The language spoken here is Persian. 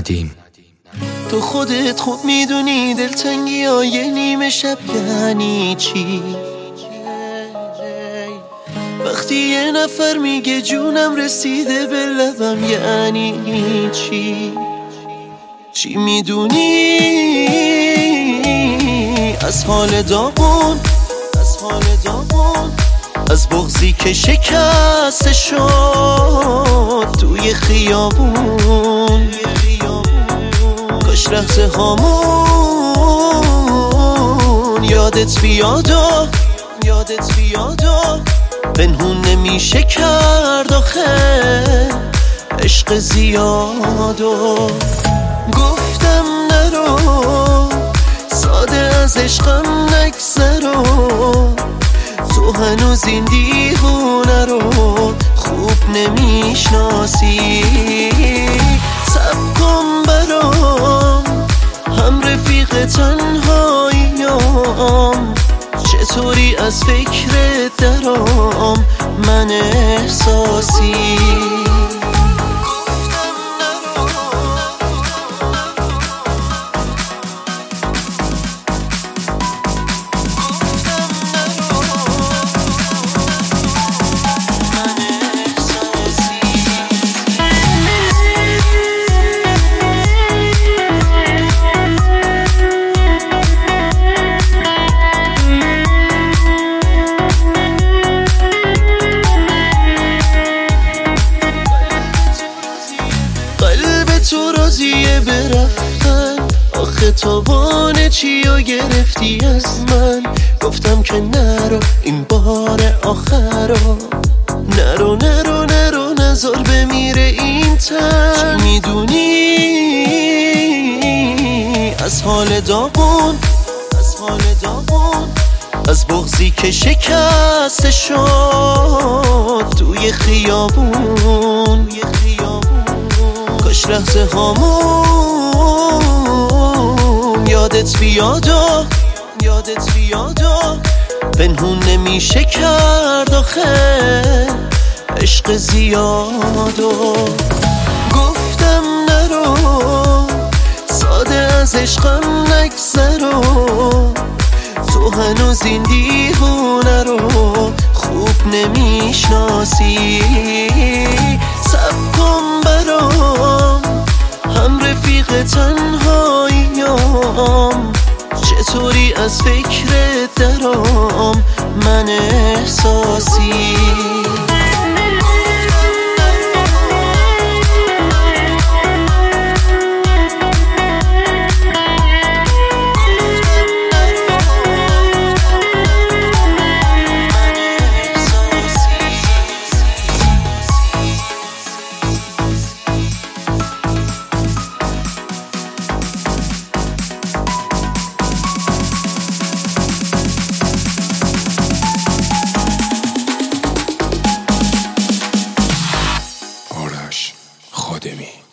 ندیم. تو خودت خوب میدونی دلتنگی های نیمه شب یعنی چی. وقتی یه نفر میگه جونم رسیده به لبم یعنی چی. چی میدونی از حال داغون، از بغضی که شکسته شد توی خیابون. کاش لحظه هامون یادت بیاد و پنهون نمیشه کرد آخه عشق زیاد. و گفتم نرو ساده از عشقم نگذرو، تو هنوز این دیوونه رو خوب نمیشناسی. صبر کن برام هم رفیق تنهاییم، چطوری از فکرت درام من احساسی. تو راضیه برفتن، آخه تاوان چیو گرفتی از من. گفتم که نرو این بار آخرو، نرو نزار بمیره این تن. چی میدونی از حال داغون، از بغضی که شکسته شد توی خیابون. کاش لحظه هامون یادت بیاد و پنهون نمیشه کرد آخه عشق زیاد. و گفتم نرو ساده از عشقم نگذرو، تو هنوز این دیوونه رو خوب نمیشناسی. صبر کن برام هم رفیق تنهاییم، چطوری از فکرت درام من احساسی. آرش خادمی.